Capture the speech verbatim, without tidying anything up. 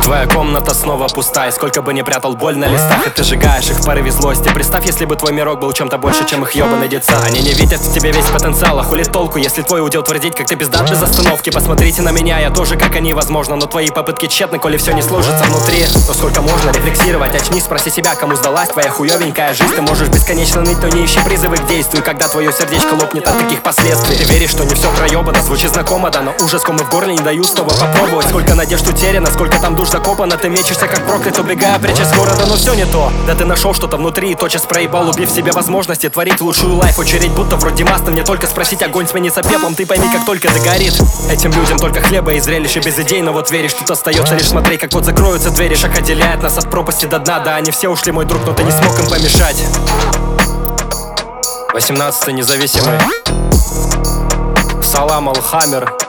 Твоя комната снова пустая, сколько бы ни прятал боль на листах, и ты сжигаешь их в порыве злости. Представь, если бы твой мирок был чем-то больше, чем их ёбаный детсад. Они не видят в тебе весь потенциал, а хули толку, если твой удел твердить, как ты пиздат без остановки. Посмотрите на меня, я тоже как они, возможно, но твои попытки тщетны, коли все не сложится внутри. Но сколько можно рефлексировать, очнись, спроси себя, кому сдалась твоя хуёвенькая жизнь. Ты можешь бесконечно ныть, но не ищи призывы к действию, когда твое сердечко лопнет от таких последствий. Ты веришь, что не все проебано, звучит знакомо, да, но ужас комы в горле не дают снова попробовать. Сколько надежд утеряно, сколько там душ закопано, ты мечешься как проклят, убегая прячь из города, но все не то. Да ты нашел что-то внутри и тотчас проебал, убив себе возможности творить лучшую лайф. Очередь будто вроде масла, мне только спросить, огонь сменится пеплом, ты пойми, как только догорит. Этим людям только хлеба и зрелище без идей, но вот веришь, тут остается лишь смотреть, как вот закроются двери. Шаг отделяет нас от пропасти до дна, да, они все ушли, мой друг, но ты не смог им помешать. Восемнадцатый независимый. Салам Алхаммер.